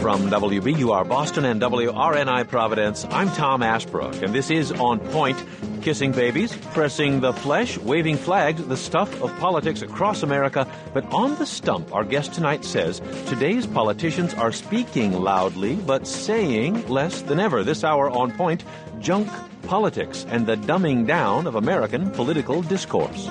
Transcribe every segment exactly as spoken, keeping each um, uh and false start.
From W B U R Boston and W R N I Providence, I'm Tom Ashbrook, and this is On Point, kissing babies, pressing the flesh, waving flags, the stuff of politics across America. But on the stump, our guest tonight says, today's politicians are speaking loudly, but saying less than ever. This hour on Point, junk politics and the dumbing down of American political discourse.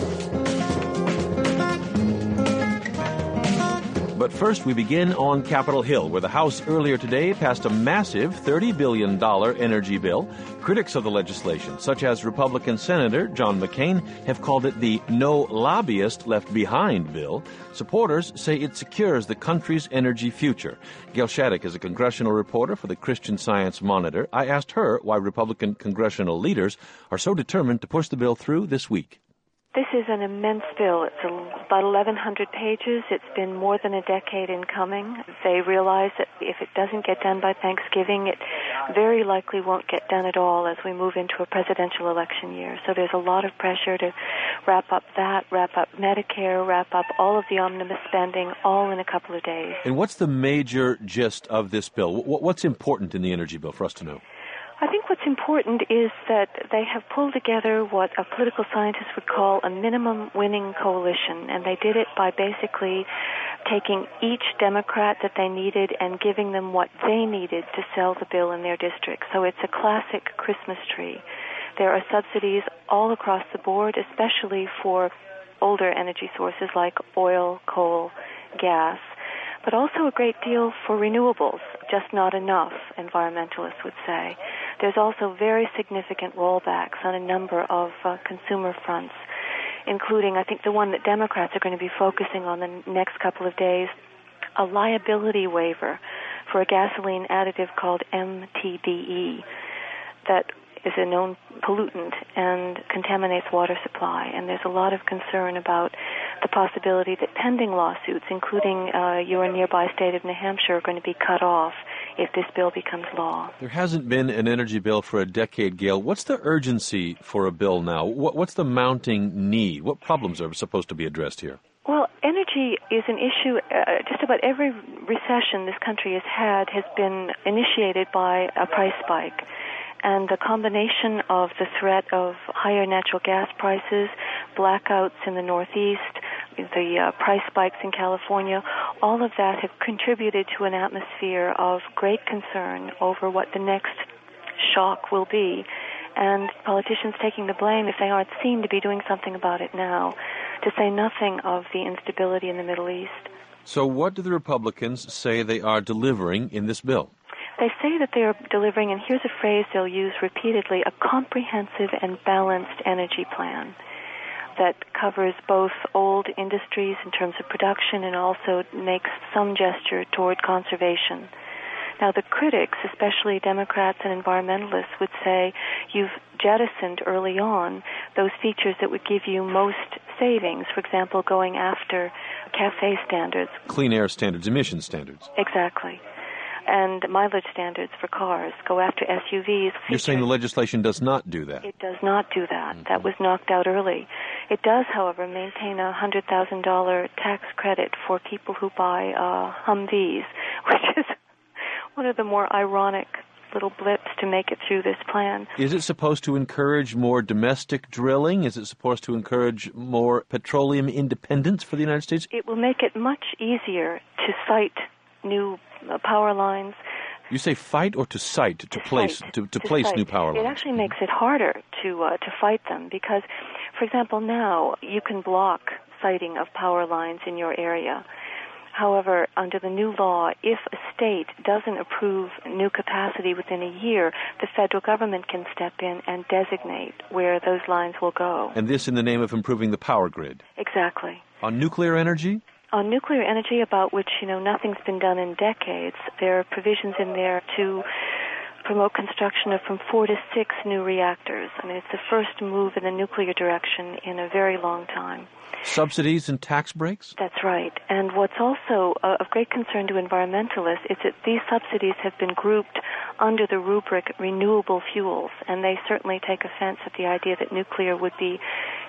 But first, we begin on Capitol Hill, where the House earlier today passed a massive thirty billion dollars energy bill. Critics of the legislation, such as Republican Senator John McCain, have called it the No Lobbyist Left Behind bill. Supporters say it secures the country's energy future. Gail Shattuck is a congressional reporter for the Christian Science Monitor. I asked her why Republican congressional leaders are so determined to push the bill through this week. This is an immense bill. It's about eleven hundred pages. It's been more than a decade in coming. They realize that if it doesn't get done by Thanksgiving, it very likely won't get done at all as we move into a presidential election year. So there's a lot of pressure to wrap up that, wrap up Medicare, wrap up all of the omnibus spending, all in a couple of days. And what's the major gist of this bill? What's important in the energy bill for us to know? I think what's important is that they have pulled together what a political scientist would call a minimum winning coalition, and they did it by basically taking each Democrat that they needed and giving them what they needed to sell the bill in their district. So it's a classic Christmas tree. There are subsidies all across the board, especially for older energy sources like oil, coal, gas, but also a great deal for renewables, just not enough, environmentalists would say. There's also very significant rollbacks on a number of uh, consumer fronts, including, I think, the one that Democrats are going to be focusing on the next couple of days, a liability waiver for a gasoline additive called M T B E that is a known pollutant and contaminates water supply. And there's a lot of concern about the possibility that pending lawsuits, including uh, your nearby state of New Hampshire, are going to be cut off if this bill becomes law. There hasn't been an energy bill for a decade, Gail. What's the urgency for a bill now? What's the mounting need? What problems are supposed to be addressed here? Well, energy is an issue. Uh, just about every recession this country has had has been initiated by a price spike. And the combination of the threat of higher natural gas prices, blackouts in the Northeast, the uh, price spikes in California, all of that have contributed to an atmosphere of great concern over what the next shock will be. And politicians taking the blame if they aren't seen to be doing something about it now, to say nothing of the instability in the Middle East. So what do the Republicans say they are delivering in this bill? They say that they are delivering, and here's a phrase they'll use repeatedly, a comprehensive and balanced energy plan that covers both old industries in terms of production and also makes some gesture toward conservation. Now, the critics, especially Democrats and environmentalists, would say you've jettisoned early on those features that would give you most savings, for example, going after CAFE standards. Clean air standards, emission standards. Exactly. And mileage standards for cars, go after S U Vs. You're features. saying the legislation does not do that? It does not do that. Mm-hmm. That was knocked out early. It does, however, maintain a one hundred thousand dollars tax credit for people who buy uh, Humvees, which is one of the more ironic little blips to make it through this plan. Is it supposed to encourage more domestic drilling? Is it supposed to encourage more petroleum independence for the United States? It will make it much easier to site new uh, power lines. You say fight or to cite, to, to place, fight, to, to, to place fight. new power lines? It actually makes it harder to uh, to fight them because, for example, now you can block siting of power lines in your area. However, under the new law, if a state doesn't approve new capacity within a year, the federal government can step in and designate where those lines will go. And this in the name of improving the power grid? Exactly. On nuclear energy? On nuclear energy, about which, you know, nothing's been done in decades, there are provisions in there to promote construction of from four to six new reactors. I mean, it's the first move in the nuclear direction in a very long time. Subsidies and tax breaks? That's right. And what's also uh, of great concern to environmentalists is that these subsidies have been grouped under the rubric renewable fuels, and they certainly take offense at the idea that nuclear would be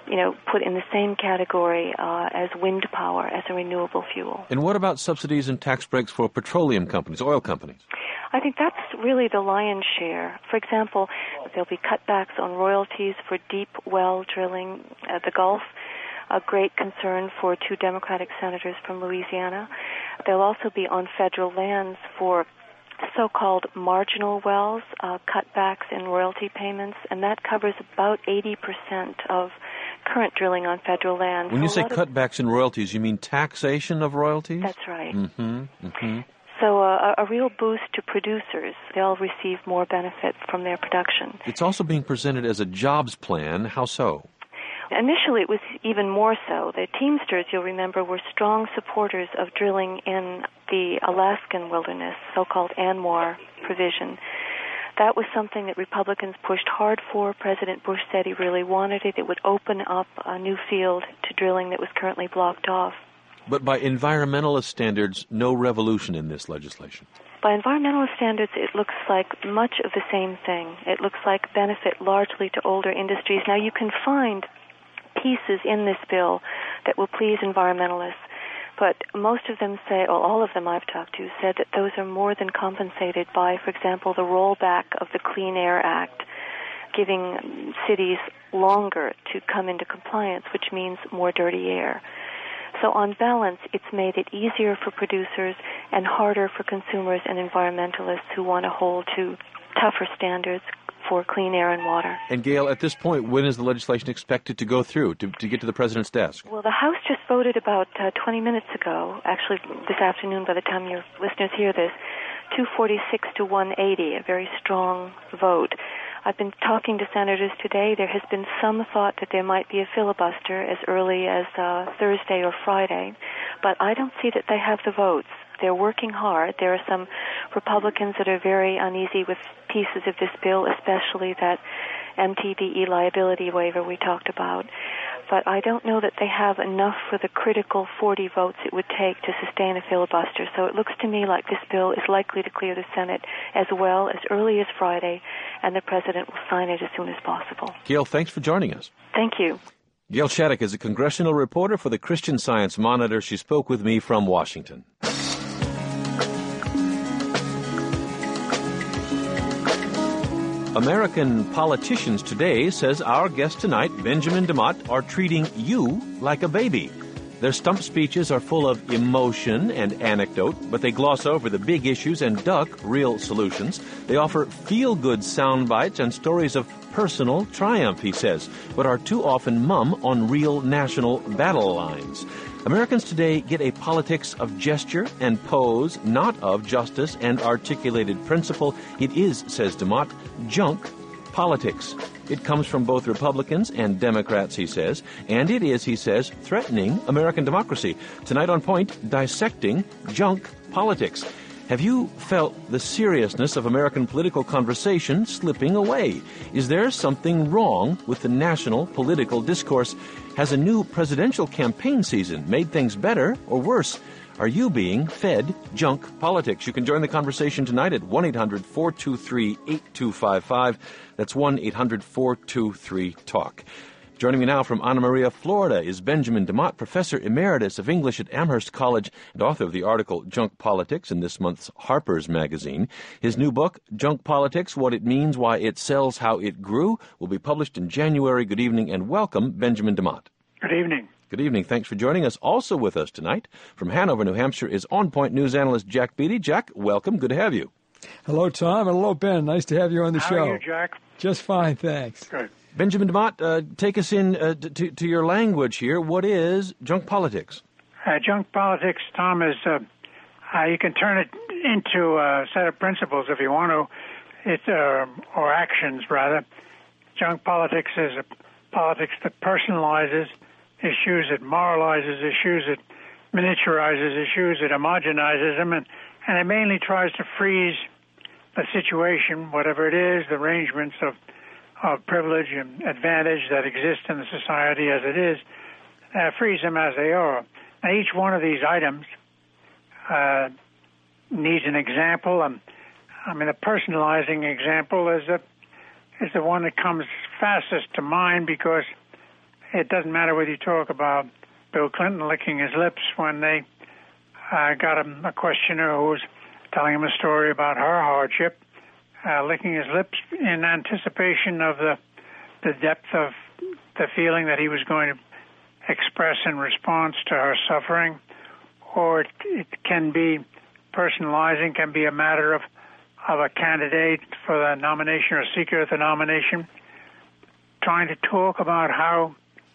you know, put in the same category uh, as wind power, as a renewable fuel. And what about subsidies and tax breaks for petroleum companies, oil companies? I think that's really the lion's share. For example, there'll be cutbacks on royalties for deep well drilling at the Gulf, a great concern for two Democratic senators from Louisiana. There'll also be on federal lands for so-called marginal wells, uh, cutbacks in royalty payments, and that covers about eighty percent of current drilling on federal land. When you so say cutbacks in royalties, you mean taxation of royalties? That's right. Mm-hmm, mm-hmm. So uh, a real boost to producers. They'll receive more benefit from their production. It's also being presented as a jobs plan. How so? Initially, it was even more so. The Teamsters, you'll remember, were strong supporters of drilling in the Alaskan wilderness, so-called ANWR provision. That was something that Republicans pushed hard for. President Bush said he really wanted it. It would open up a new field to drilling that was currently blocked off. But by environmentalist standards, no revolution in this legislation. By environmentalist standards, it looks like much of the same thing. It looks like benefit largely to older industries. Now, you can find pieces in this bill that will please environmentalists, but most of them say, or all of them I've talked to, said that those are more than compensated by, for example, the rollback of the Clean Air Act, giving cities longer to come into compliance, which means more dirty air. So on balance, it's made it easier for producers and harder for consumers and environmentalists who want to hold to tougher standards for clean air and water. And Gail, at this point, when is the legislation expected to go through, to, to get to the President's desk? Well, the House just voted about uh, twenty minutes ago, actually this afternoon by the time your listeners hear this, two forty-six to one eighty, a very strong vote. I've been talking to senators today. There has been some thought that there might be a filibuster as early as uh, Thursday or Friday, but I don't see that they have the votes. They're working hard. There are some Republicans that are very uneasy with pieces of this bill, especially that M T B E liability waiver we talked about. But I don't know that they have enough for the critical forty votes it would take to sustain a filibuster. So it looks to me like this bill is likely to clear the Senate as well as early as Friday, and the President will sign it as soon as possible. Gail, thanks for joining us. Thank you. Gail Shattuck is a congressional reporter for the Christian Science Monitor. She spoke with me from Washington. American politicians today, says our guest tonight, Benjamin DeMott, are treating you like a baby. Their stump speeches are full of emotion and anecdote, but they gloss over the big issues and duck real solutions. They offer feel-good sound bites and stories of personal triumph, he says, but are too often mum on real national battle lines. Americans today get a politics of gesture and pose, not of justice and articulated principle. It is, says DeMott, junk politics. It comes from both Republicans and Democrats, he says, and it is, he says, threatening American democracy. Tonight on Point, dissecting junk politics. Have you felt the seriousness of American political conversation slipping away? Is there something wrong with the national political discourse? Has a new presidential campaign season made things better or worse? Are you being fed junk politics? You can join the conversation tonight at one eight hundred four two three eight two five five. That's one eight hundred four two three talk. Joining me now from Anna Maria, Florida, is Benjamin DeMott, Professor Emeritus of English at Amherst College and author of the article Junk Politics in this month's Harper's Magazine. His new book, Junk Politics, What It Means, Why It Sells, How It Grew, will be published in January. Good evening and welcome, Benjamin DeMott. Good evening. Good evening. Thanks for joining us. Also with us tonight from Hanover, New Hampshire, is On Point News analyst Jack Beatty. Jack, welcome. Good to have you. Hello, Tom, and hello, Ben. Nice to have you on the How show. How are you, Jack? Just fine, thanks. Good. Benjamin DeMott, uh, take us in uh, to, to your language here. What is junk politics? Uh, junk politics, Tom, is uh, uh, you can turn it into a set of principles if you want to, it, uh, or actions, rather. Junk politics is a politics that personalizes issues, it moralizes issues, it miniaturizes issues, it homogenizes them, and, and it mainly tries to freeze the situation, whatever it is, the arrangements of of privilege and advantage that exist in the society as it is, uh, freeze them as they are. Now, each one of these items uh, needs an example. Um, I mean, a personalizing example is a, is the one that comes fastest to mind because it doesn't matter whether you talk about Bill Clinton licking his lips when they uh, got him a questioner who was telling him a story about her hardship, uh, licking his lips in anticipation of the the depth of the feeling that he was going to express in response to her suffering. Or it, it can be personalizing, can be a matter of, of a candidate for the nomination or seeker of the nomination, trying to talk about how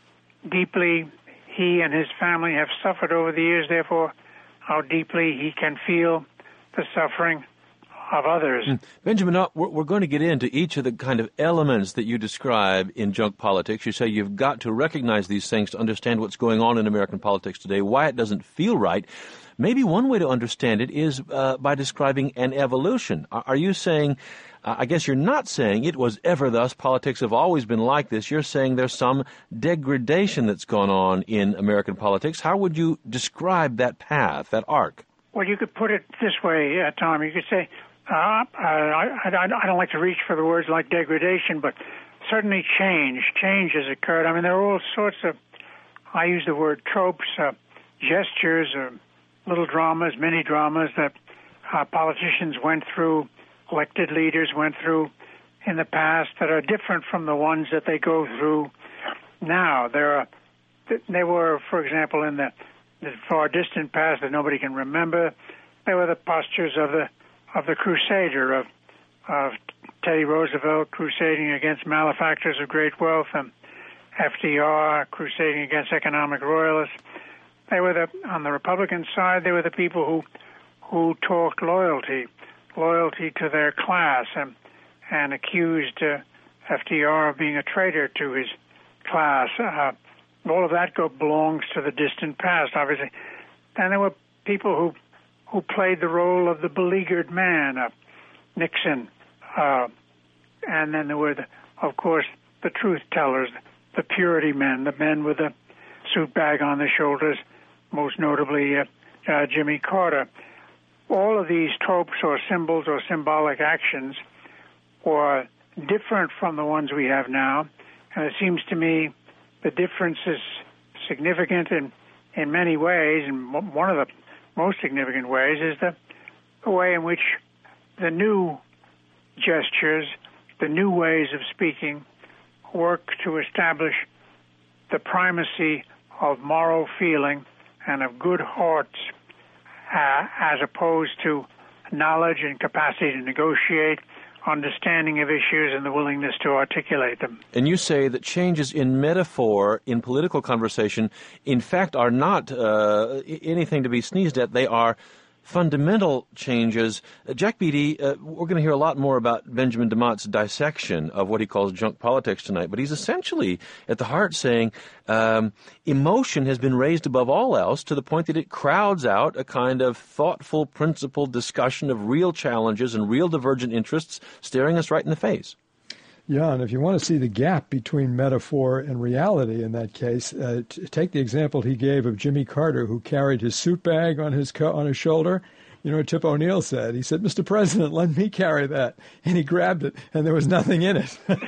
deeply he and his family have suffered over the years, therefore how deeply he can feel the suffering of others. Benjamin, we're going to get into each of the kind of elements that you describe in junk politics. You say you've got to recognize these things to understand what's going on in American politics today, why it doesn't feel right. Maybe one way to understand it is uh, by describing an evolution. Are you saying, uh, I guess you're not saying it was ever thus, politics have always been like this. You're saying there's some degradation that's gone on in American politics. How would you describe that path, that arc? Well, you could put it this way, uh, Tom. You could say, Uh, I, I, I don't like to reach for the words like degradation, but certainly change. Change has occurred. I mean, there are all sorts of, I use the word tropes, uh, gestures, uh, little dramas, mini dramas that uh, politicians went through, elected leaders went through in the past that are different from the ones that they go through now. There are, they were, for example, in the, the far distant past that nobody can remember, they were the postures of the of the crusader, of, of Teddy Roosevelt crusading against malefactors of great wealth, and F D R crusading against economic royalists. They were the, on the Republican side, they were the people who who talked loyalty, loyalty to their class, and, and accused uh, F D R of being a traitor to his class. Uh, all of that go, belongs to the distant past, obviously. And there were people who who played the role of the beleaguered man, uh, Nixon. Uh, and then there were, the, of course, the truth tellers, the purity men, the men with the suit bag on their shoulders, most notably uh, uh, Jimmy Carter. All of these tropes or symbols or symbolic actions were different from the ones we have now. And it seems to me the difference is significant in, in many ways, and one of the most significant ways is the, the way in which the new gestures, the new ways of speaking, work to establish the primacy of moral feeling and of good hearts uh, as opposed to knowledge and capacity to negotiate, understanding of issues, and the willingness to articulate them. And you say that changes in metaphor in political conversation, in fact, are not uh, anything to be sneezed at. They are fundamental changes. Uh, Jack Beatty, uh, we're going to hear a lot more about Benjamin DeMott's dissection of what he calls junk politics tonight, but he's essentially at the heart saying um, emotion has been raised above all else to the point that it crowds out a kind of thoughtful, principled discussion of real challenges and real divergent interests staring us right in the face. Yeah, and if you want to see the gap between metaphor and reality in that case, uh, t- take the example he gave of Jimmy Carter, who carried his suit bag on his co- on his shoulder. You know what Tip O'Neill said? He said, "Mister President, let me carry that." And he grabbed it, and there was nothing in it.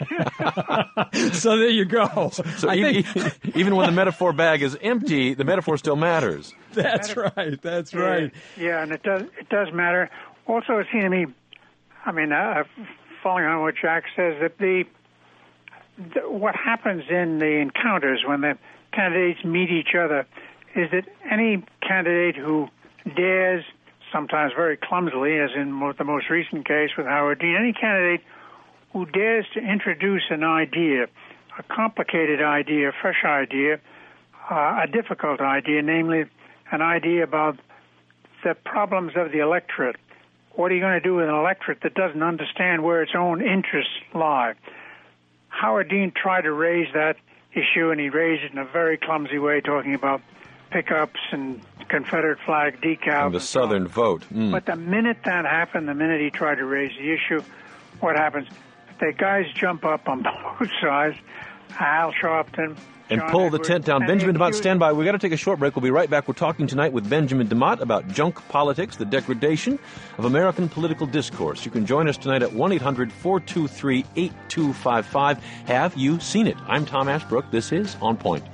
So there you go. So, so even, think, even when the metaphor bag is empty, the metaphor still matters. That's right. That's right. Yeah, and it does it does matter. Also, it seems to me, I mean, uh, following on what Jack says, that the, the what happens in the encounters when the candidates meet each other is that any candidate who dares, sometimes very clumsily, as in the most recent case with Howard Dean, any candidate who dares to introduce an idea, a complicated idea, a fresh idea, uh, a difficult idea, namely an idea about the problems of the electorate. What are you going to do with an electorate that doesn't understand where its own interests lie? Howard Dean tried to raise that issue, and he raised it in a very clumsy way, talking about pickups and Confederate flag decals. And the Southern vote. Mm. But the minute that happened, the minute he tried to raise the issue, what happens? The guys jump up on both sides. Al Sharpton, and John pull Edwards, the tent down. and Benjamin DeMott, accused- stand by. We've got to take a short break. We'll be right back. We're talking tonight with Benjamin DeMott about junk politics, the degradation of American political discourse. You can join us tonight at one eight hundred four two three eight two five five. Have you seen it? I'm Tom Ashbrook. This is On Point.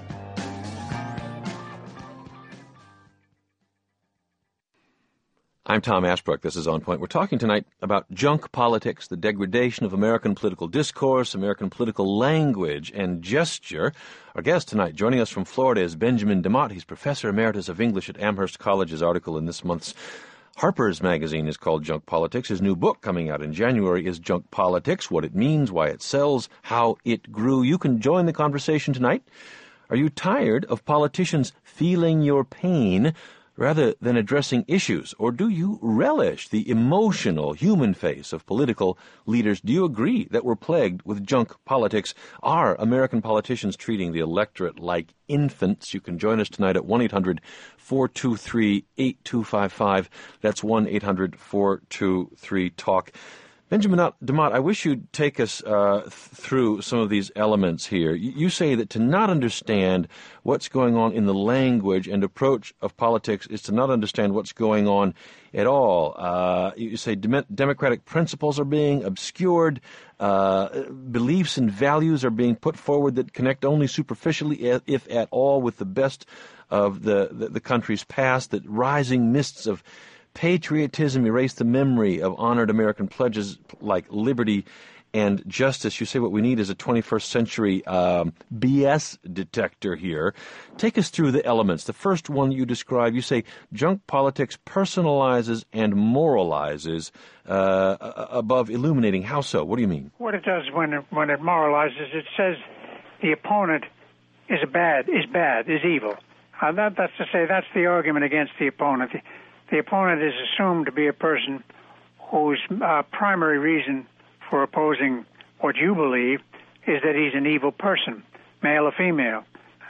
I'm Tom Ashbrook. This is On Point. We're talking tonight about junk politics, the degradation of American political discourse, American political language and gesture. Our guest tonight, joining us from Florida, is Benjamin DeMott. He's Professor Emeritus of English at Amherst College. His article in this month's Harper's Magazine is called Junk Politics. His new book coming out in January is Junk Politics, What It Means, Why It Sells, How It Grew. You can join the conversation tonight. Are you tired of politicians feeling your pain rather than addressing issues? Or do you relish the emotional human face of political leaders? Do you agree that we're plagued with junk politics? Are American politicians treating the electorate like infants? You can join us tonight at one eight hundred four two three eight two five five. That's one eight hundred four two three talk. Benjamin DeMott, I wish you'd take us uh, th- through some of these elements here. You, you say that to not understand what's going on in the language and approach of politics is to not understand what's going on at all. Uh, you say dem- democratic principles are being obscured, uh, beliefs and values are being put forward that connect only superficially, if at all, with the best of the, the, the country's past, that rising mists of patriotism erase the memory of honored American pledges like liberty and justice. You say what we need is a twenty-first century um, B S detector here. Take us through the elements. The first one you describe, you say junk politics personalizes and moralizes uh, above illuminating. How so? What do you mean? What it does when it, when it moralizes, it says the opponent is a bad, is bad, is evil. Uh, that, that's to say, that's the argument against the opponent. The, The opponent is assumed to be a person whose uh, primary reason for opposing what you believe is that he's an evil person, male or female.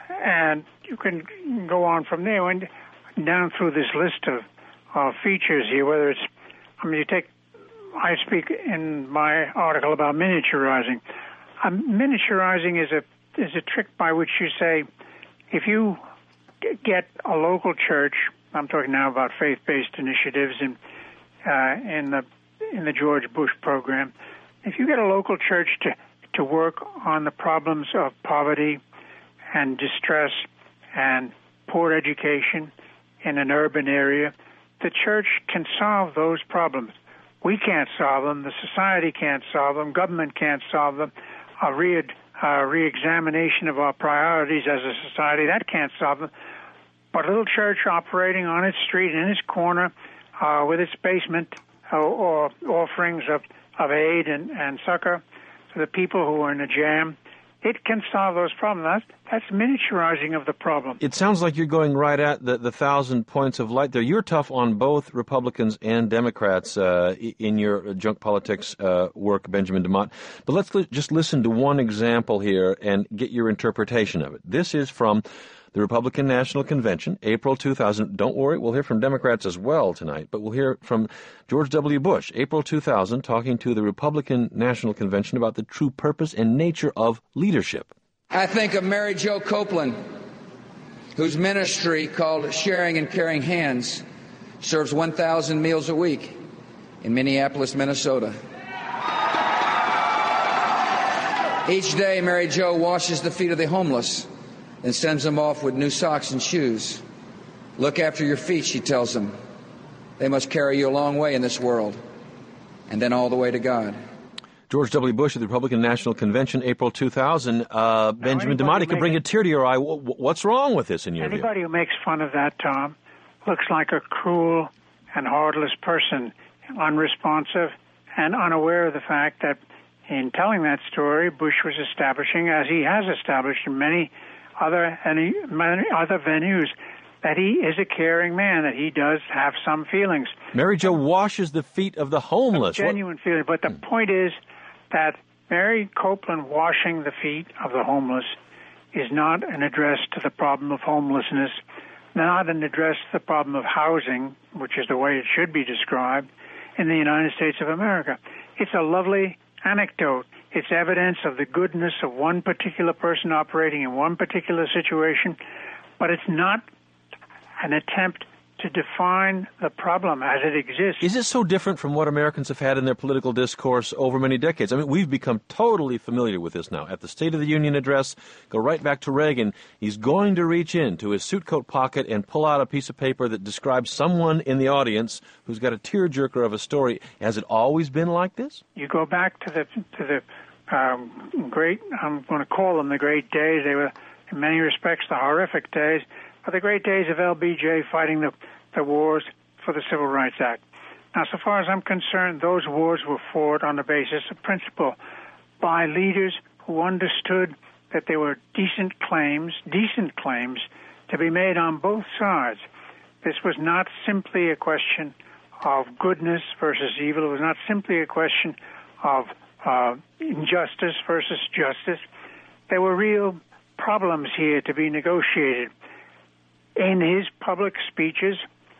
And you can go on from there and down through this list of, of features here, whether it's, I mean, you take, I speak in my article about miniaturizing. Um, miniaturizing is a, is a trick by which you say, if you get a local church, I'm talking now about faith-based initiatives in uh, in the in the George Bush program. If you get a local church to to work on the problems of poverty and distress and poor education in an urban area, the church can solve those problems. We can't solve them. The society can't solve them. Government can't solve them. A re uh, re-examination of our priorities as a society, that can't solve them. But a little church operating on its street, in its corner, uh, with its basement, uh, or offerings of, of aid and, and succor to the people who are in a jam, it can solve those problems. That's, that's miniaturizing of the problem. It sounds like you're going right at the, the thousand points of light there. You're tough on both Republicans and Democrats uh, in your junk politics uh, work, Benjamin DeMott. But let's li- just listen to one example here and get your interpretation of it. This is from the Republican National Convention, April two thousand. Don't worry, we'll hear from Democrats as well tonight, but we'll hear from George W. Bush, April two thousand, talking to the Republican National Convention about the true purpose and nature of leadership. I think of Mary Jo Copeland, whose ministry, called Sharing and Caring Hands, serves one thousand meals a week in Minneapolis, Minnesota. Each day, Mary Jo washes the feet of the homeless and sends them off with new socks and shoes. Look after your feet, she tells them. They must carry you a long way in this world, and then all the way to God. George W. Bush at the Republican National Convention, April two thousand. Uh, Benjamin DeMott, could bring a tear to your eye. What's wrong with this in your anybody view? Who makes fun of that, Tom, looks like a cruel and heartless person, unresponsive and unaware of the fact that in telling that story, Bush was establishing, as he has established in many other any many other venues, that he is a caring man, that he does have some feelings. Mary Jo washes the feet of the homeless. Genuine what? feeling. But the hmm. point is that Mary Copeland washing the feet of the homeless is not an address to the problem of homelessness, not an address to the problem of housing, which is the way it should be described, in the United States of America. It's a lovely anecdote. It's evidence of the goodness of one particular person operating in one particular situation, but it's not an attempt to define the problem as it exists. Is it so different from what Americans have had in their political discourse over many decades? I mean, we've become totally familiar with this now. At the State of the Union address, go right back to Reagan, he's going to reach into his suit coat pocket and pull out a piece of paper that describes someone in the audience who's got a tearjerker of a story. Has it always been like this? You go back to the to the um, great, I'm going to call them the great days. They were, in many respects, the horrific days, but the great days of L B J fighting the the wars for the Civil Rights Act. Now, so far as I'm concerned, those wars were fought on the basis of principle by leaders who understood that there were decent claims, decent claims to be made on both sides. This was not simply a question of goodness versus evil. It was not simply a question of uh, injustice versus justice. There were real problems here to be negotiated. In his public speeches,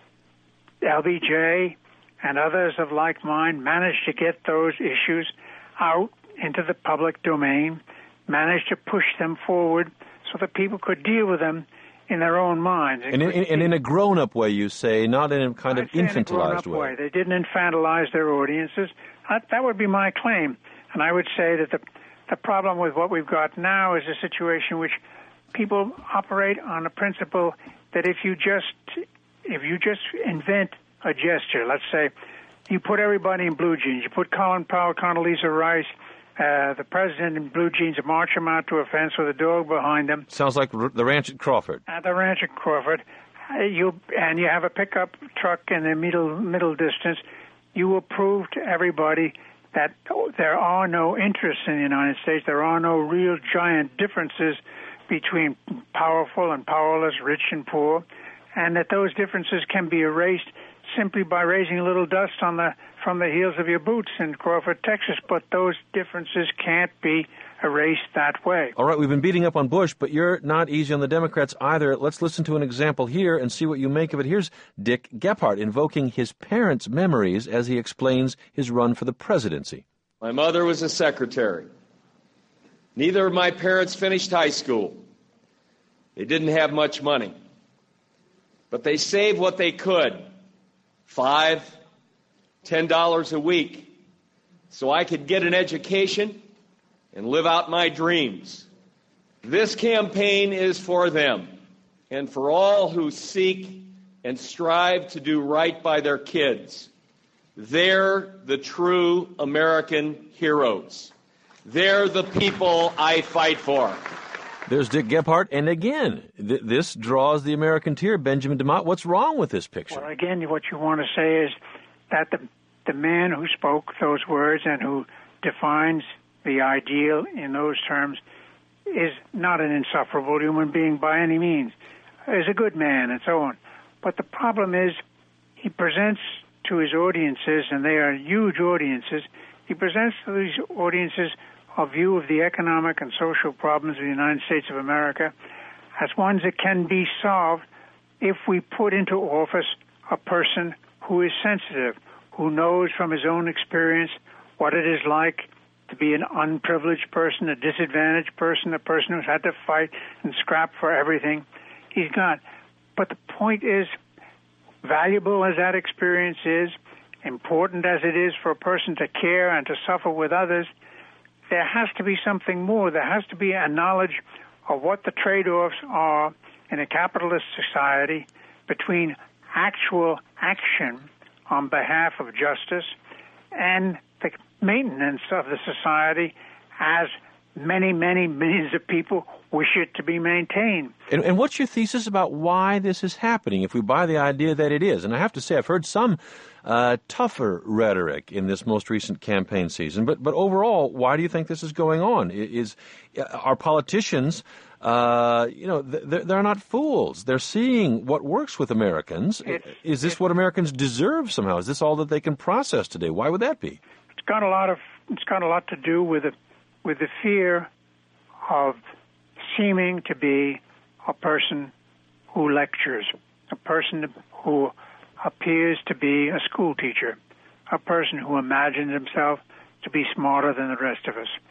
L B J and others of like mind managed to get those issues out into the public domain, managed to push them forward so that people could deal with them in their own minds. And in, in, in a grown-up way, you say, not in a kind of infantilized in a way. way. They didn't infantilize their audiences. That, that would be my claim. And I would say that the, the problem with what we've got now is a situation in which people operate on a principle that if you just if you just invent a gesture, let's say you put everybody in blue jeans, you put Colin Powell, Condoleezza Rice, uh, the president in blue jeans, and march them out to a fence with a dog behind them. Sounds like r- the ranch at Crawford. At the ranch at Crawford, uh, you and you have a pickup truck in the middle middle distance. You will prove to everybody that there are no interests in the United States. There are no real giant differences between powerful and powerless, rich and poor, and that those differences can be erased simply by raising a little dust on the from the heels of your boots in Crawford, Texas. But those differences can't be erased that way. All right, we've been beating up on Bush, but you're not easy on the Democrats either. Let's listen to an example here and see what you make of it. Here's Dick Gephardt invoking his parents' memories as he explains his run for the presidency. My mother was a secretary. Neither of my parents finished high school. They didn't have much money. But they saved what they could, five, ten dollars a week, so I could get an education and live out my dreams. This campaign is for them and for all who seek and strive to do right by their kids. They're the true American heroes. They're the people I fight for. There's Dick Gephardt, and again, th- this draws the American tear. Benjamin DeMott, what's wrong with this picture? Well, again, what you want to say is that the the man who spoke those words and who defines the ideal in those terms is not an insufferable human being by any means. Is a good man and so on. But the problem is he presents to his audiences, and they are huge audiences, he presents to these audiences a view of the economic and social problems of the United States of America as ones that can be solved if we put into office a person who is sensitive, who knows from his own experience what it is like to be an unprivileged person, a disadvantaged person, a person who's had to fight and scrap for everything he's got. But the point is, valuable as that experience is, important as it is for a person to care and to suffer with others, there has to be something more. There has to be a knowledge of what the trade-offs are in a capitalist society between actual action on behalf of justice and the maintenance of the society as many, many millions of people wish it to be maintained. And, and what's your thesis about why this is happening, if we buy the idea that it is? And I have to say, I've heard some uh, tougher rhetoric in this most recent campaign season. But but overall, why do you think this is going on? Is our politicians, uh, you know, they're, they're not fools. They're seeing what works with Americans. It's, is this what Americans deserve somehow? Is this all that they can process today? Why would that be? It's got a lot of it's got a lot to do with it, with the fear of seeming to be a person who lectures, a person who appears to be a school teacher, a person who imagines himself to be smarter than the rest of us.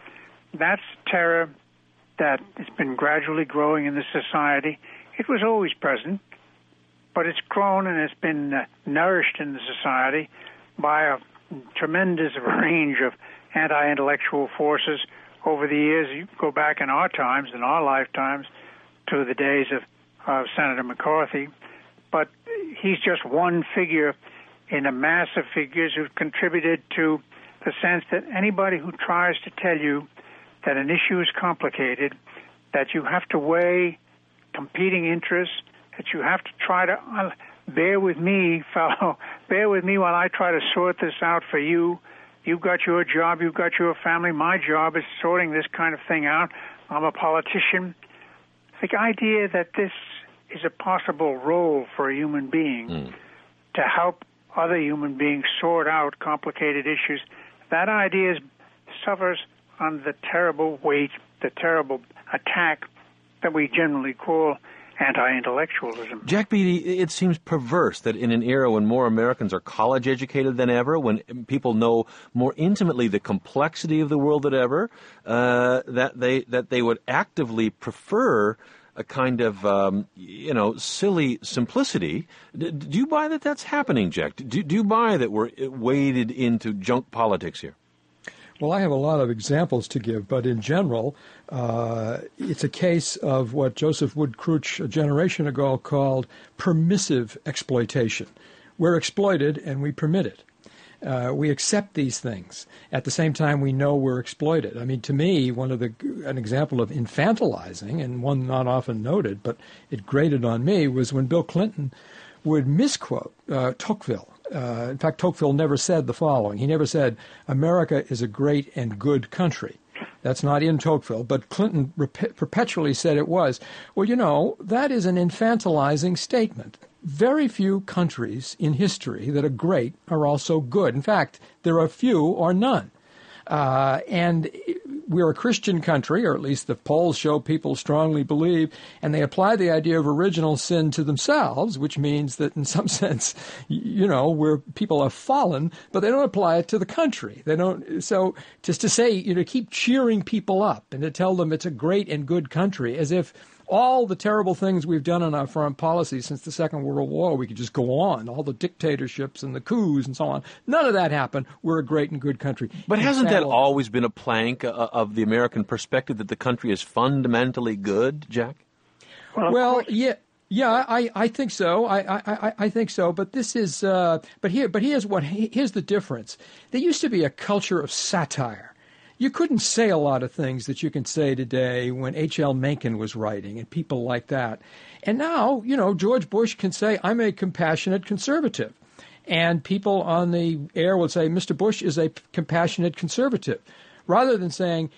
that's terror that has been gradually growing in the society. It was always present, but it's grown and it's been uh, nourished in the society by a tremendous range of anti-intellectual forces over the years. You go back in our times, in our lifetimes, to the days of uh, Senator McCarthy, but he's just one figure in a mass of figures who've contributed to the sense that anybody who tries to tell you that an issue is complicated, that you have to weigh competing interests, that you have to try to, uh, bear with me, fellow, bear with me while I try to sort this out for you. You've got your job, you've got your family. My job is sorting this kind of thing out. I'm a politician. The idea that this is a possible role for a human being mm. to help other human beings sort out complicated issues, that idea suffers on the terrible weight, the terrible attack that we generally call anti-intellectualism. Jack Beatty, it seems perverse that in an era when more Americans are college-educated than ever, when people know more intimately the complexity of the world than ever, uh, that they that they would actively prefer a kind of, um, you know, silly simplicity. D- do you buy that that's happening, Jack? Do, do you buy that we're waded into junk politics here? Well, I have a lot of examples to give, but in general, uh, it's a case of what Joseph Wood Crouch a generation ago called permissive exploitation. We're exploited and we permit it. Uh, we accept these things. At the same time, we know we're exploited. I mean, to me, one of the an example of infantilizing, and one not often noted, but it grated on me, was when Bill Clinton would misquote uh, Tocqueville. Uh, in fact, Tocqueville never said the following. He never said, America is a great and good country. That's not in Tocqueville, but Clinton rep- perpetually said it was. Well, you know, that is an infantilizing statement. Very few countries in history that are great are also good. In fact, there are few or none. Uh, and we're a Christian country, or at least the polls show people strongly believe, and they apply the idea of original sin to themselves, which means that in some sense, you know, where people are fallen, but they don't apply it to the country. They don't. So just to say, you know, keep cheering people up and to tell them it's a great and good country, as if all the terrible things we've done in our foreign policy since the Second World War, we could just go on, all the dictatorships and the coups and so on. None of that happened. We're a great and good country. But hasn't that always been a plank uh, of the American perspective, that the country is fundamentally good, Jack? Well, well yeah. Yeah, I, I think so. I, I, I think so. But this is, uh, but here, but here's what, here's the difference. There used to be a culture of satire. You couldn't say a lot of things that you can say today when H L Mencken was writing and people like that. And now, you know, George Bush can say, I'm a compassionate conservative. And people on the air will say, Mister Bush is a compassionate conservative. Rather than saying,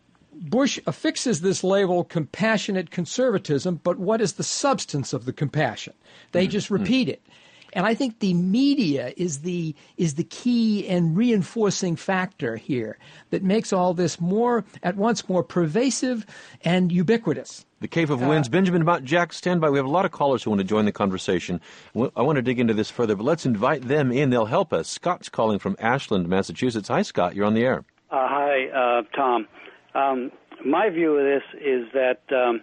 Bush affixes this label, compassionate conservatism, but what is the substance of the compassion? They mm-hmm. just repeat it. And I think the media is the is the key and reinforcing factor here that makes all this more, at once more pervasive and ubiquitous. The Cave of Winds. Uh, Benjamin, Jack, stand by. We have a lot of callers who want to join the conversation. I want to dig into this further, but let's invite them in. They'll help us. Scott's calling from Ashland, Massachusetts. Hi, Scott. You're on the air. Uh, hi, uh, Tom. Um, my view of this is that um,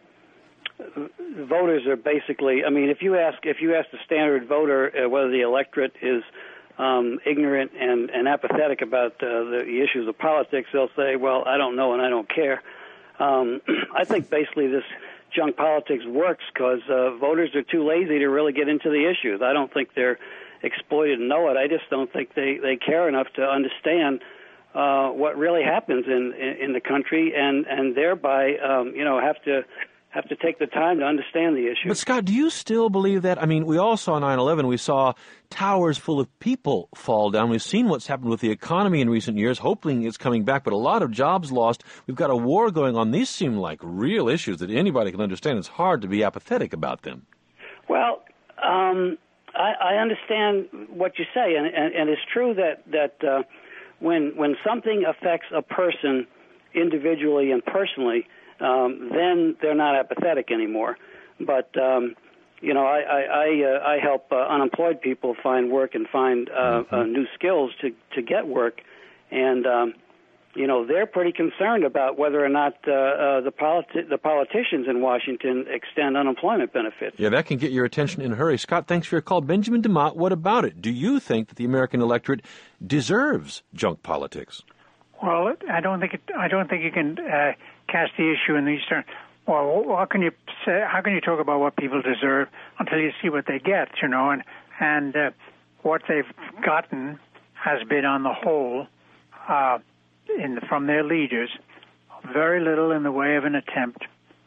voters are basically, I mean, if you ask if you ask the standard voter uh, whether the electorate is um, ignorant and, and apathetic about uh, the issues of politics, they'll say, well, I don't know and I don't care. Um, I think basically this junk politics works because uh, voters are too lazy to really get into the issues. I don't think they're exploited and know it. I just don't think they, they care enough to understand uh, what really happens in, in, in the country and, and thereby, um, you know, have to have to take the time to understand the issue. But, Scott, do you still believe that? I mean, we all saw nine eleven. We saw towers full of people fall down. We've seen what's happened with the economy in recent years, hoping it's coming back, but a lot of jobs lost. We've got a war going on. These seem like real issues that anybody can understand. It's hard to be apathetic about them. Well, um, I, I understand what you say, and, and, and it's true that, that uh, when when something affects a person individually and personally, Um, then they're not apathetic anymore. But, um, you know, I I, I, uh, I help uh, unemployed people find work and find uh, mm-hmm. uh, new skills to, to get work. And um, you know, they're pretty concerned about whether or not uh, uh, the politi- the politicians in Washington extend unemployment benefits. Yeah, that can get your attention in a hurry. Scott, thanks for your call. Benjamin DeMott, what about it? Do you think that the American electorate deserves junk politics? Well, I don't think it, I don't think you can uh, cast the issue in these terms. Well, how can you say? How can you talk about what people deserve until you see what they get? You know, and and uh, what they've gotten has been, on the whole, uh, in the, from their leaders, very little in the way of an attempt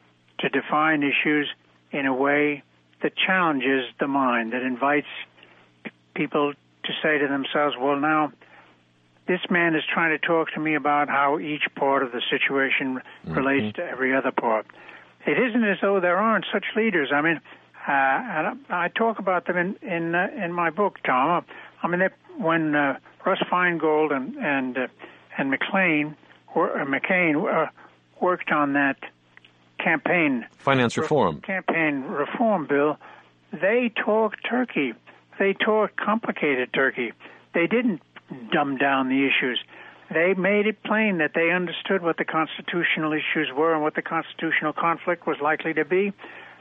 to define issues in a way that challenges the mind, that invites p- people to say to themselves, well, now, this man is trying to talk to me about how each part of the situation mm-hmm. relates to every other part. It isn't as though there aren't such leaders. I mean, uh, and I talk about them in in, uh, in my book, Tom. I mean, when uh, Russ Feingold and and uh, and McLean or uh, McCain uh, worked on that campaign finance reform campaign reform bill, they talked Turkey. They talked complicated Turkey. They didn't dumb down the issues. They made it plain that they understood what the constitutional issues were and what the constitutional conflict was likely to be,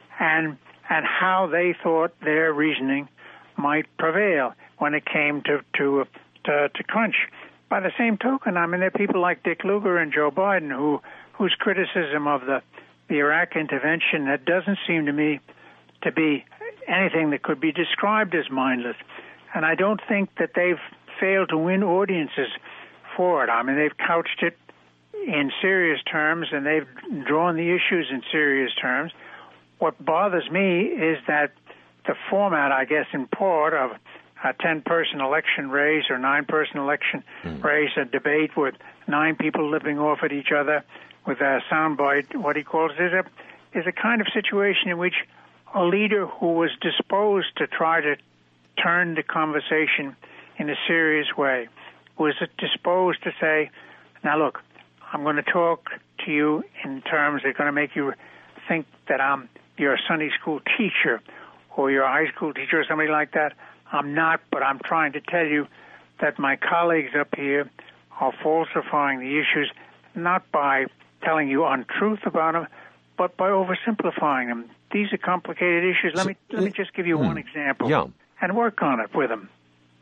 and and how they thought their reasoning might prevail when it came to to to, to crunch. By the same token, I mean, there are people like Dick Lugar and Joe Biden who whose criticism of the the Iraq intervention, that doesn't seem to me to be anything that could be described as mindless. And I don't think that they've failed to win audiences for it. I mean, they've couched it in serious terms, and they've drawn the issues in serious terms. What bothers me is that the format, I guess, in part of a ten-person election race or nine-person election mm. race, a debate with nine people living off at each other with a soundbite, what he calls is a, is a kind of situation in which a leader who was disposed to try to turn the conversation in a serious way was disposed to say, now look, I'm going to talk to you in terms that are going to make you think that I'm your Sunday school teacher or your high school teacher or somebody like that. I'm not, but I'm trying to tell you that my colleagues up here are falsifying the issues, not by telling you untruth about them, but by oversimplifying them. These are complicated issues. Let me let me just give you one example yeah. and work on it with them.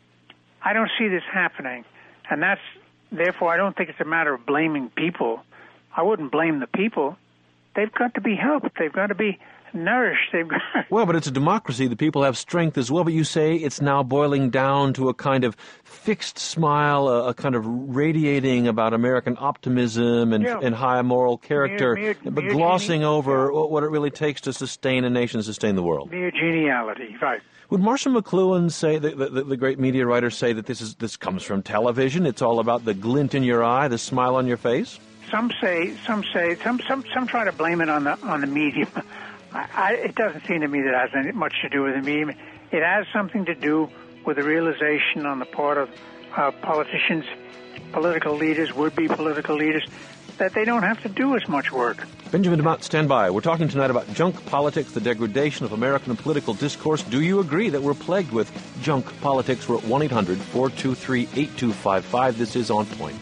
I don't see this happening, and that's therefore I don't think it's a matter of blaming people. I wouldn't blame the people. They've got to be helped. They've got to be nourished. They've got well, but it's a democracy. The people have strength as well. But you say it's now boiling down to a kind of fixed smile, a, a kind of radiating about American optimism and, yeah. and high moral character, mere, mere, but mere glossing geni- over yeah. what it really takes to sustain a nation, sustain the world. Mere geniality, right. Would Marshall McLuhan say, the, the, the great media writer, say that this is this comes from television? It's all about the glint in your eye, the smile on your face? Some say, some say, some some some try to blame it on the on the medium. I, I, it doesn't seem to me that it has any, much to do with the medium. It has something to do with the realization on the part of uh, politicians, political leaders, would-be political leaders, that they don't have to do as much work. Benjamin DeMott, stand by. We're talking tonight about junk politics, the degradation of American political discourse. Do you agree that we're plagued with junk politics? We're at one eight hundred four two three eight two five five. This is On Point.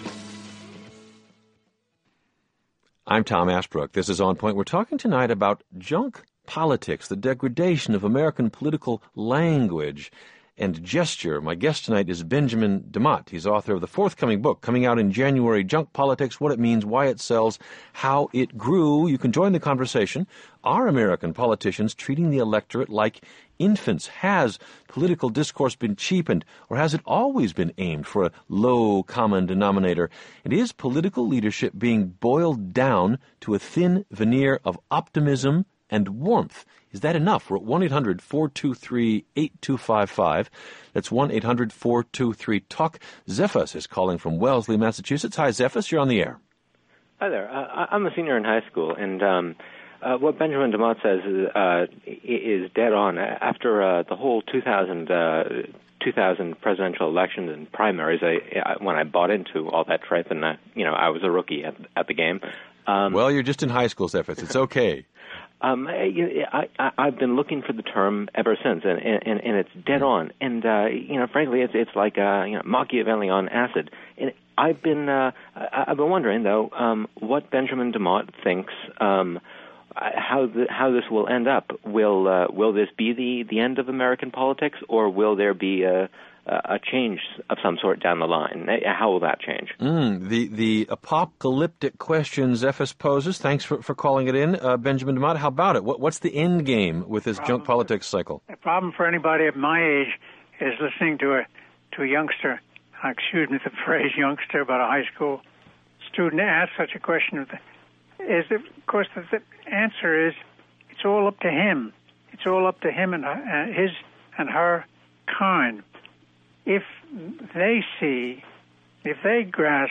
I'm Tom Ashbrook. This is On Point. We're talking tonight about junk politics, the degradation of American political language and gesture. My guest tonight is Benjamin DeMott. He's author of the forthcoming book coming out in January, Junk Politics, What It Means, Why It Sells, How It Grew. You can join the conversation. Are American politicians treating the electorate like infants? Has political discourse been cheapened, or has it always been aimed for a low common denominator? And is political leadership being boiled down to a thin veneer of optimism and warmth? Is that enough? We're at one eight hundred four two three eight two five five. That's one eight hundred four two three talk. Zephas is calling from Wellesley, Massachusetts. Hi, Zephas. You're on the air. Hi there. Uh, I'm a senior in high school, and um, uh, what Benjamin DeMott says is, uh, is dead on. After uh, the whole two thousand, uh, two thousand presidential elections and primaries, I, I, when I bought into all that tripe, and uh, you know, I was a rookie at, at the game. Um, well, you're just in high school, Zephas. It's okay. Um, I, I, I've been looking for the term ever since, and, and, and it's dead on. And uh, you know, frankly, it's it's like uh, you know, Machiavelli on acid. And I've been uh, I've been wondering though um, what Benjamin DeMott thinks. Um, how the, how this will end up. Will uh, will this be the, the end of American politics, or will there be a a change of some sort down the line? How will that change? Mm, the the apocalyptic question Zephys poses. Thanks for, for calling it in, uh, Benjamin DeMott. How about it? What, what's the end game with this problem, junk politics cycle? The problem for anybody of my age is listening to a to a youngster. Uh, excuse me, the phrase youngster, about a high school student ask such a question. Is of course the, the answer is it's all up to him. It's all up to him and her, his and her kind. If they see, if they grasp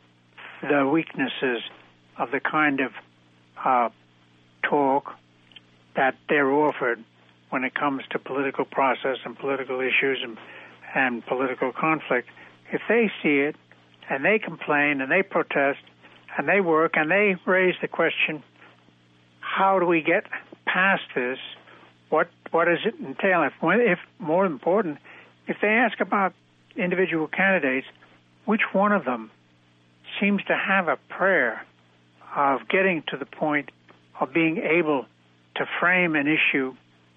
the weaknesses of the kind of uh, talk that they're offered when it comes to political process and political issues and, and political conflict, if they see it and they complain and they protest and they work and they raise the question, how do we get past this? What what does it entail? If, if more important, if they ask about individual candidates, which one of them seems to have a prayer of getting to the point of being able to frame an issue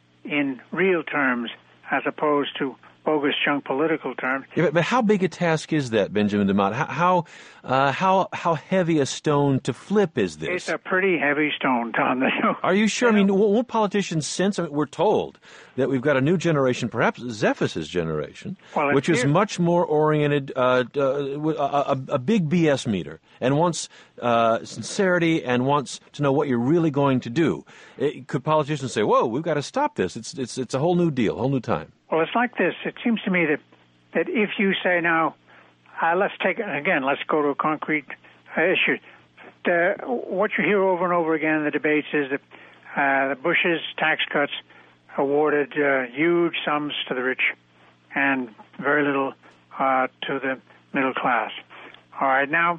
in real terms as opposed to bogus junk political terms? Yeah, but, but how big a task is that, Benjamin DeMott? How how, uh, how how heavy a stone to flip is this? It's a pretty heavy stone, Tom. Are you sure? I mean, won't politicians sense? I mean, we're told that we've got a new generation, perhaps Zephys' generation, well, which is here. much more oriented, uh, uh, a, a, a big B S meter, and wants uh, sincerity and wants to know what you're really going to do. It, could politicians say, "Whoa, we've got to stop this. It's it's it's a whole new deal, whole new time." Well, it's like this. It seems to me that, that if you say now, uh, let's take, again, let's go to a concrete uh, issue. The, what you hear over and over again in the debates is that uh, the Bush's tax cuts awarded uh, huge sums to the rich and very little uh, to the middle class. All right, now,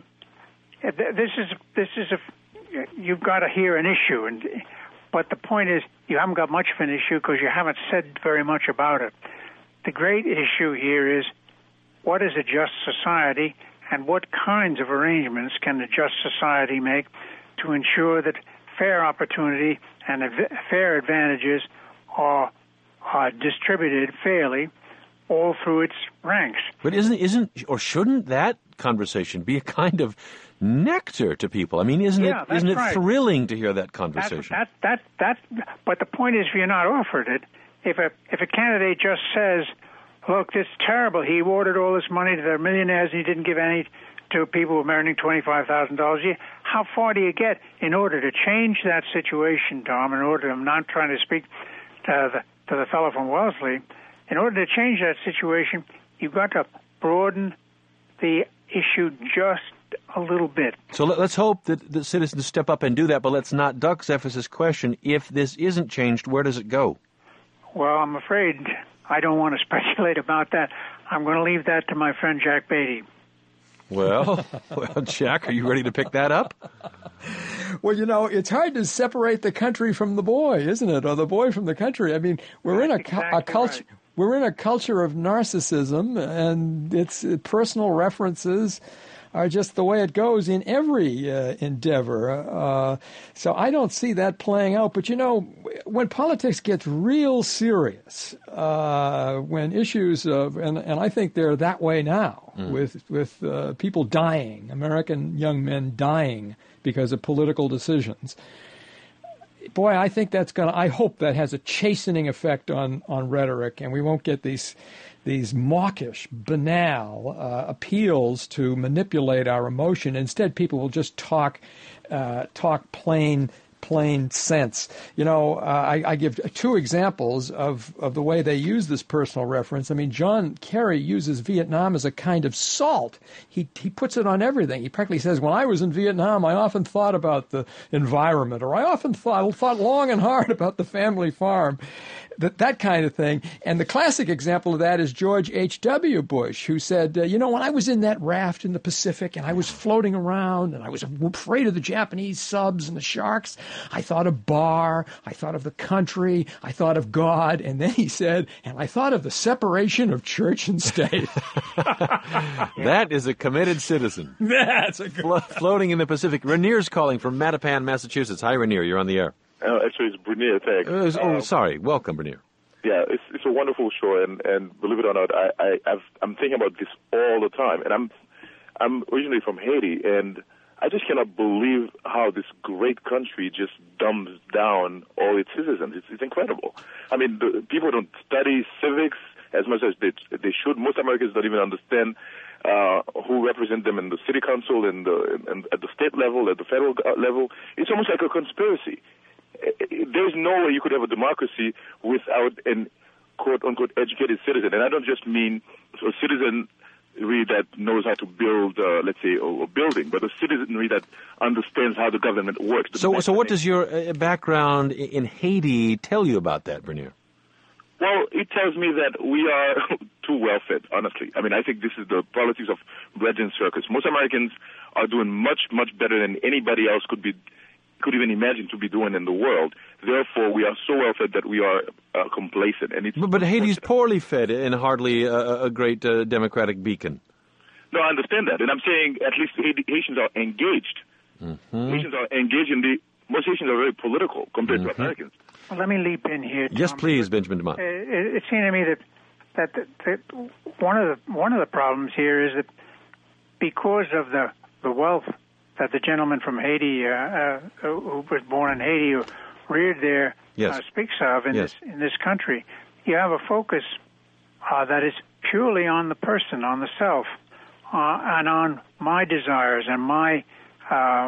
this is, this is a, you've got to hear an issue, and but the point is, you haven't got much of an issue because you haven't said very much about it. The great issue here is, what is a just society, and what kinds of arrangements can a just society make to ensure that fair opportunity and fair advantages are, are distributed fairly all through its ranks? But isn't isn't or shouldn't that conversation be a kind of nectar to people? I mean, isn't yeah, it isn't it right. thrilling to hear that conversation? That, that that that. But the point is, if you're not offered it, if a if a candidate just says, "Look, this is terrible. He awarded all this money to the millionaires, and he didn't give any to people who are earning twenty-five thousand dollars a year." How far do you get in order to change that situation, Tom? In order, I'm not trying to speak to the to the fellow from Wellesley. In order to change that situation, you've got to broaden the issue just a little bit. So let, let's hope that the citizens step up and do that, but let's not duck Zephys' question. If this isn't changed, where does it go? Well, I'm afraid I don't want to speculate about that. I'm going to leave that to my friend Jack Beatty. Well, well, Jack, are you ready to pick that up? Well, you know, it's hard to separate the country from the boy, isn't it? Or the boy from the country. I mean, we're That's in a, exactly a culture. Right. We're in a culture of narcissism, and its personal references are just the way it goes in every uh, endeavor. Uh, so I don't see that playing out. But, you know, when politics gets real serious, uh, when issues of, and, and I think they're that way now, mm. with, with uh, people dying, American young men dying because of political decisions. Boy, I think that's going to, I hope that has a chastening effect on, on rhetoric, and we won't get these these mawkish, banal uh, appeals to manipulate our emotion. Instead, people will just talk uh, talk plain plain sense. You know, uh, I, I give two examples of, of the way they use this personal reference. I mean, John Kerry uses Vietnam as a kind of salt. He he puts it on everything. He practically says, when I was in Vietnam, I often thought about the environment, or I often thought, thought long and hard about the family farm. That that kind of thing. And the classic example of that is George H W. Bush, who said, uh, you know, when I was in that raft in the Pacific and I was floating around and I was afraid of the Japanese subs and the sharks, I thought of Barr, I thought of the country, I thought of God, and then he said, and I thought of the separation of church and state. That is a committed citizen. That's a good Flo- floating in the Pacific. Rainier's calling from Mattapan, Massachusetts. Hi, Rainier. You're on the air. Uh, actually, it's Brunier, thanks. Uh, oh, Um, sorry. Welcome, Rainier. Yeah, it's it's a wonderful show, and, and believe it or not, I, I I've, I'm thinking about this all the time. And I'm I'm originally from Haiti, and I just cannot believe how this great country just dumbs down all its citizens. It's, it's incredible. I mean, the, people don't study civics as much as they they should. Most Americans don't even understand uh, who represent them in the city council and, the, and at the state level, at the federal level. It's almost like a conspiracy. There's no way you could have a democracy without an quote-unquote educated citizen. And I don't just mean a citizenry that knows how to build, uh, let's say, a, a building, but a citizenry that understands how the government works. So, so what does your uh, background in Haiti tell you about that, Bernier? Well, it tells me that we are too well-fed, honestly. I mean, I think this is the politics of bread and circus. Most Americans are doing much, much better than anybody else could be could even imagine to be doing in the world. Therefore, we are so well-fed that we are uh, complacent. And it's but, but Haiti's poorly fed and hardly a, a great uh, democratic beacon. No, I understand that. And I'm saying at least Haitians are engaged. Mm-hmm. Haitians are engaged in the... Most Haitians are very political compared mm-hmm. to Americans. Well, let me leap in here, Tom. Yes, please, Benjamin DeMott. It, it seemed to me that, that, that, that one of the one of the problems here is that because of the, the wealth that the gentleman from Haiti, uh, uh, who was born in Haiti, or reared there, yes. uh, speaks of in yes. this in this country, you have a focus uh, that is purely on the person, on the self, uh, and on my desires and my uh,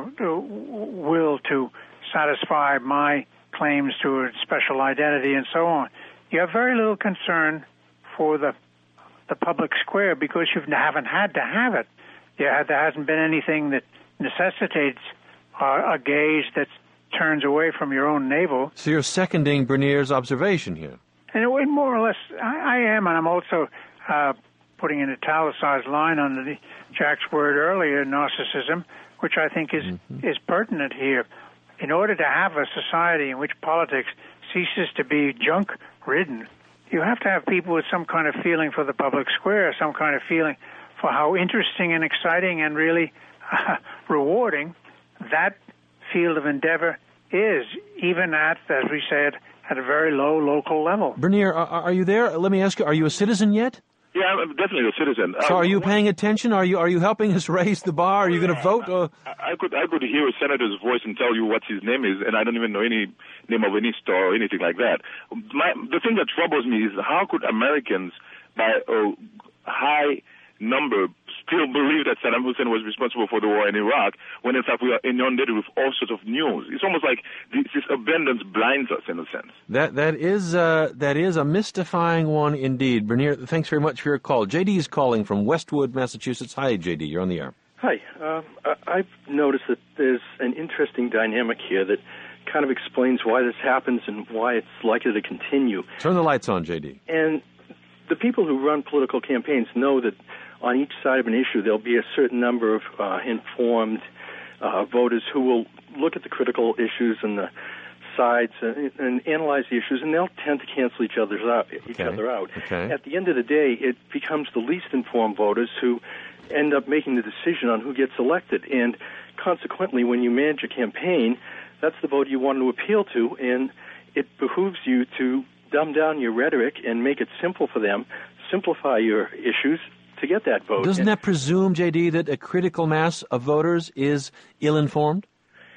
will to satisfy my claims to a special identity and so on. You have very little concern for the the public square because you haven't had to have it. You have, there hasn't been anything that necessitates uh, a gaze that turns away from your own navel. So you're seconding Bernier's observation here. And it, more or less, I, I am, and I'm also uh, putting an italicized line under the, Jack's word earlier, narcissism, which I think is mm-hmm. is pertinent here. In order to have a society in which politics ceases to be junk-ridden, you have to have people with some kind of feeling for the public square, some kind of feeling for how interesting and exciting and really uh, rewarding that field of endeavor is, even at, as we said, at a very low local level. Bernier, are, are you there? Let me ask you, are you a citizen yet? Yeah, I'm definitely a citizen. So um, are you paying attention? Are you are you helping us raise the bar? Are you going to vote? Or? I, I could I could hear a senator's voice and tell you what his name is, and I don't even know any name of any store or anything like that. My, the thing that troubles me is how could Americans, by a high number, still believe that Saddam Hussein was responsible for the war in Iraq, when in fact we are inundated with all sorts of news. It's almost like this, this abundance blinds us in a sense. That that is uh, that is a mystifying one indeed. Bernier, thanks very much for your call. J D is calling from Westwood, Massachusetts. Hi, J D. You're on the air. Hi. Um, I've noticed that there's an interesting dynamic here that kind of explains why this happens and why it's likely to continue. Turn the lights on, J D. And the people who run political campaigns know that on each side of an issue, there'll be a certain number of uh, informed uh, voters who will look at the critical issues and the sides and, and analyze the issues, and they'll tend to cancel each other's out, each okay. other out. Okay. At the end of the day, it becomes the least informed voters who end up making the decision on who gets elected. And consequently, when you manage a campaign, that's the vote you want to appeal to, and it behooves you to dumb down your rhetoric and make it simple for them, simplify your issues, to get that vote. Doesn't and that presume, J D, that a critical mass of voters is ill-informed?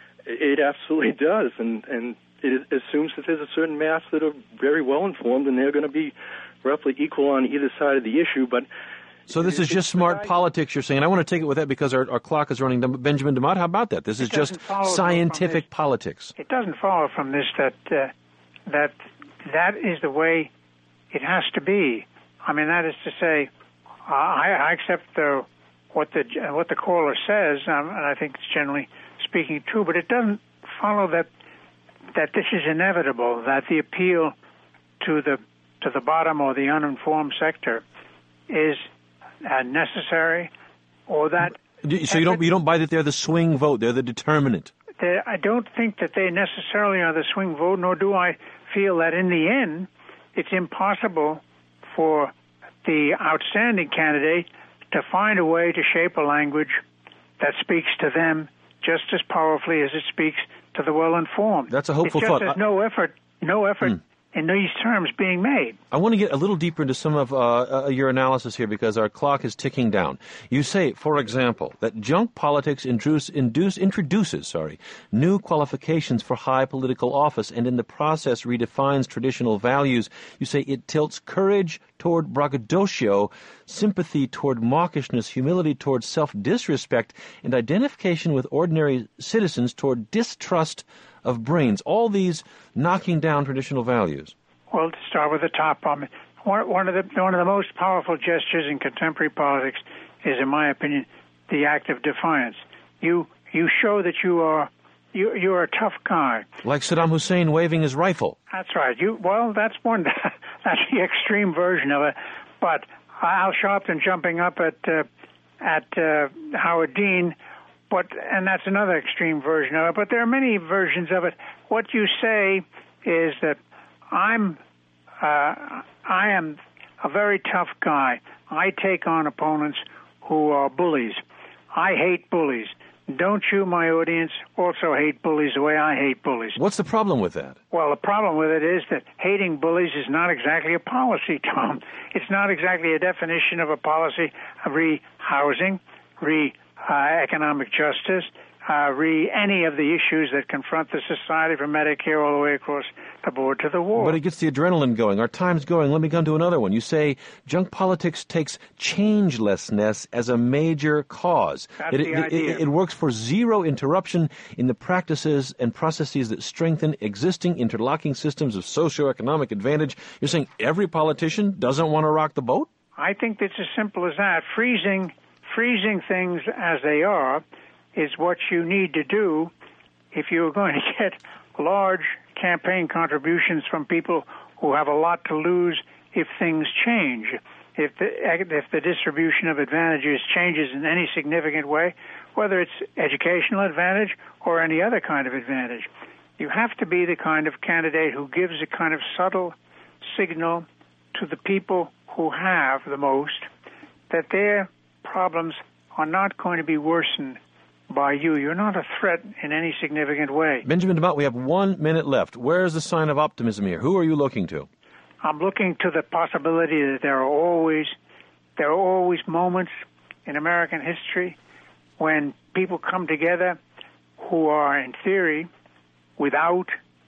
It absolutely does, and, and it assumes that there's a certain mass that are very well-informed, and they're going to be roughly equal on either side of the issue. But So this is just smart politics, you're saying. I want to take it with that because our, our clock is running. Benjamin DeMott, how about that? This is just scientific politics. It doesn't follow from this that uh, that that is the way it has to be. I mean, that is to say, Uh, I, I accept the, what the what the caller says, um, and I think it's generally speaking true. But it doesn't follow that that this is inevitable. That the appeal to the to the bottom or the uninformed sector is uh, necessary, or that. So you don't you don't buy that they're the swing vote, they're the determinant. that I don't think that they necessarily are the swing vote, nor do I feel that in the end it's impossible for the outstanding candidate to find a way to shape a language that speaks to them just as powerfully as it speaks to the well-informed. That's a hopeful it's just thought. There's no effort, no effort mm. in these terms being made. I want to get a little deeper into some of uh, uh, your analysis here because our clock is ticking down. You say, for example, that junk politics induce, induce, introduces sorry, new qualifications for high political office and in the process redefines traditional values. You say it tilts courage toward braggadocio, sympathy toward mawkishness, humility toward self-disrespect, and identification with ordinary citizens toward distrust of brains, all these knocking down traditional values. Well, to start with the top, um, one, one of the one of the most powerful gestures in contemporary politics is, in my opinion, the act of defiance. You you show that you are you you are a tough guy. Like Saddam Hussein waving his rifle. That's right. You well, that's one that's the extreme version of it. But Al Sharpton jumping up at uh, at uh, Howard Dean. But and that's another extreme version of it. But there are many versions of it. What you say is that I'm uh, I am a very tough guy. I take on opponents who are bullies. I hate bullies. Don't you, my audience, also hate bullies the way I hate bullies? What's the problem with that? Well, the problem with it is that hating bullies is not exactly a policy, Tom. It's not exactly a definition of a policy of re-housing, re Uh, economic justice, uh, re any of the issues that confront the society from Medicare all the way across the board to the war. But it gets the adrenaline going. Our time's going. Let me come to another one. You say junk politics takes changelessness as a major cause. That's it, the it, idea. It, it works for zero interruption in the practices and processes that strengthen existing interlocking systems of socioeconomic advantage. You're saying every politician doesn't want to rock the boat? I think it's as simple as that. Freezing Freezing things as they are is what you need to do if you're going to get large campaign contributions from people who have a lot to lose if things change. If the, if the distribution of advantages changes in any significant way, whether it's educational advantage or any other kind of advantage, you have to be the kind of candidate who gives a kind of subtle signal to the people who have the most that they're problems are not going to be worsened by you. You're not a threat in any significant way. Benjamin DeMott, we have one minute left. Where's the sign of optimism here? Who are you looking to? I'm looking to the possibility that there are always there are always moments in American history when people come together who are, in theory, without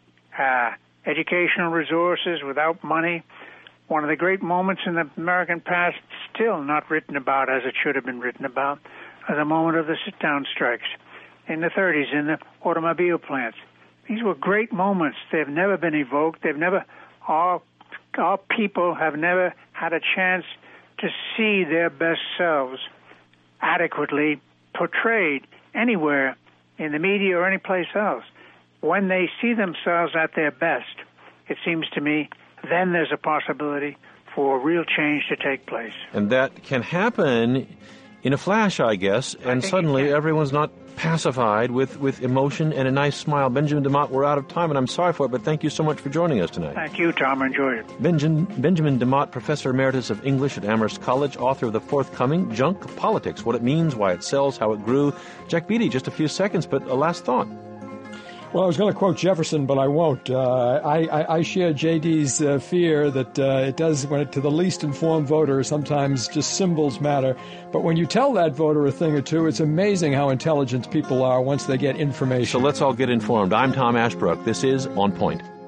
uh, educational resources, without money. One of the great moments in the American past, still not written about as it should have been written about, are the moment of the sit-down strikes in the thirties in the automobile plants. These were great moments. They've never been evoked. They've never, our, our people have never had a chance to see their best selves adequately portrayed anywhere in the media or any place else. When they see themselves at their best, it seems to me, then there's a possibility for real change to take place. And that can happen in a flash, I guess, and I suddenly everyone's not pacified with, with emotion and a nice smile. Benjamin DeMott, we're out of time, and I'm sorry for it, but thank you so much for joining us tonight. Thank you, Tom. I enjoyed it. Benjamin, Benjamin DeMott, Professor Emeritus of English at Amherst College, author of the forthcoming Junk Politics, What It Means, Why It Sells, How It Grew. Jack Beatty, just a few seconds, but a last thought. Well, I was going to quote Jefferson, but I won't. Uh, I, I, I share J D's uh, fear that uh, it does, when it, to the least informed voter, sometimes just symbols matter. But when you tell that voter a thing or two, it's amazing how intelligent people are once they get information. So let's all get informed. I'm Tom Ashbrook. This is On Point.